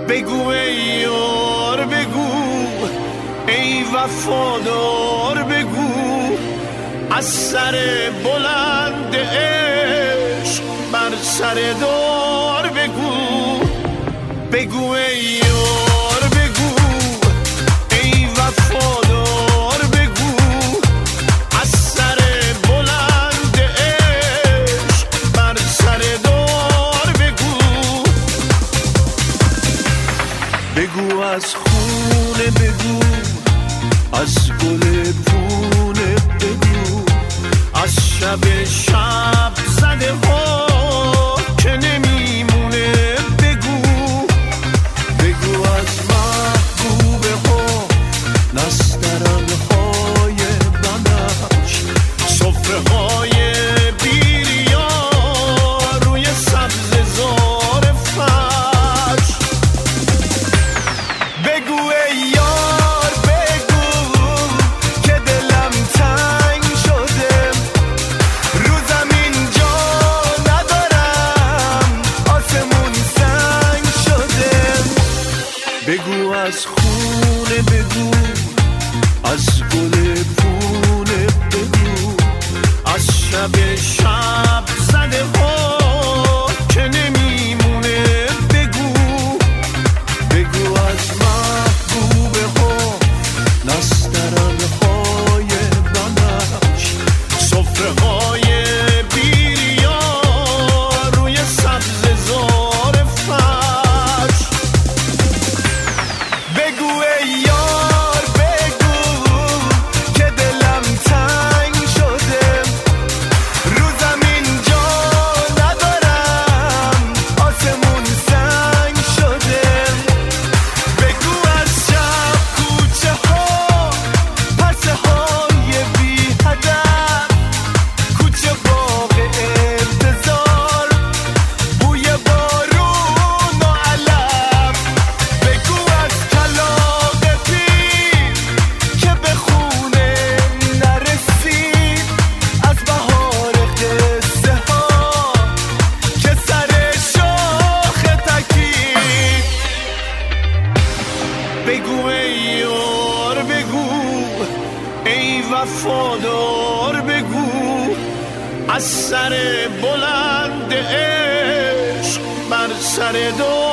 بگو ای یار بگو، ای وفادار بگو، از سر بلند عشق بر سر دار بگو. بگو ای یار بگو، ای وفادار بگو، از سر بلند عشق بر سر دار بگو. بگو از خونه بگو، از گل پونه بگو، از شب شب زده ها که نمیمونه بگو. بگو از محبوبه ها، نسترن های بنفش، صفره های بیریا روی سبز زار فرش. بگو ای یار بگو که دلم تنگ شده، رو زمین جا ندارم، آسمون سنگ شده. بگو از خونه بگو، از گل پونه بگو، از شب شب زده ها که نمیمونه بگو. بگو از محبوبه ها، نسترن های بنفش، صفره های بیریا روی سبز زار فرش. بگو ای یار بگو که دلم تنگ شده، رو زمین جا ندارم، آسمون سنگ شده. بگو از شب کوچه ها، پرسه های بی هدف، کوچه باغ انتظار، بوی بارون و علف. بگو از کلاغ پیر که به خونه نرسید، از بهار قصه ها که سر شاخ تکید. بگو ای یار بگو، ای وفادار بگو، از سر بلند عشق بر سر دار